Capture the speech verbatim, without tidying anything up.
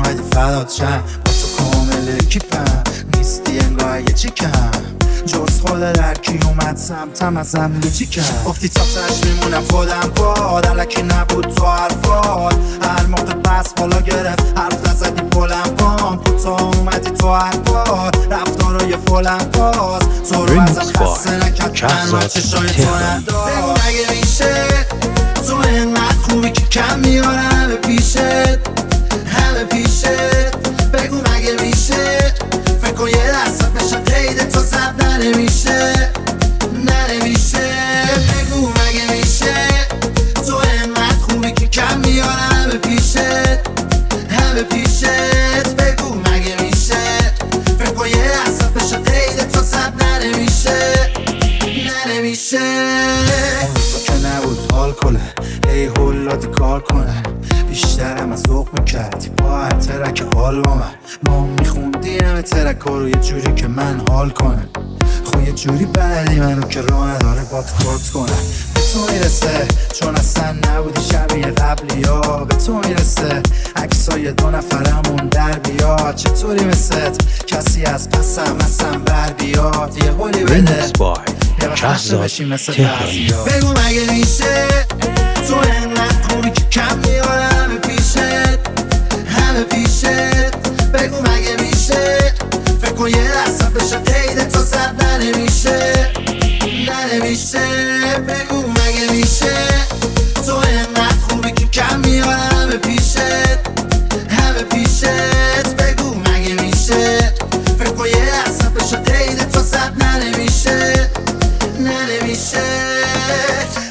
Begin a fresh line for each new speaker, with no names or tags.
اومدی فدات شم، با تو کامل اکیپم، نیستی انگار یه چیکم، جز خود درکی اومد سمتم ازم یه چیکم. گفتی تا تش میمونم خودم باد، علکی نبود تو حرفات، هر موقع پس بالا گرفت حرف نزدی بلند بام، تو اومدی تو حرفات رفتارای فلم باز، تو رو ازم خسته نکرد من چشای تو ندار. بگو مگه میشه تو اینقدر خوبی که کم میارم همه پیشت، همه پیشت. بگو مگه میشه فکر کن یه دستت بشه قید تو زب ننمیشه، ننمیشه. بگو مگه میشه تو اینقدر خوبی که کم میارم همه پیشت، همه پیشت. بگو مگه میشه فکر کن یه دستت بشه قید تو زب ننمیشه، ننمیشه. تو که نبود حال کنه ای هولادی کار کنه، بیشترم از ذوق میکردی با هر ترک حال با من، ما میخوندی همه ترک ها رو یه جوری که من حال کنم، خب یه جوری بلدی منو که راه نداره با تو کارت کنم. به تو میرسه چون اصلا نبودی شبیه قبلی ها، به تو میرسه عکسای دو نفرمون در بیاد، چطوری مثلت کسی از پسم اصلا بر بیاد، یه قولی بده یه خسته بشی مثل بعضیا. بگو مگه میشه تو اینقدر خوبی که کم میارم همه پیشت، همه پیشت. بگو مگه میشه فکر کن یه دستت بشه قید تو زب ننمیشه، ننمیشه. بگو مگه میشه تو اینقدر خوبی که کم میارم همه پیشت، همه پیشت. بگو مگه میشه فکر کن یه دستت بشه قید تو زب ننمیشه، ننمیشه.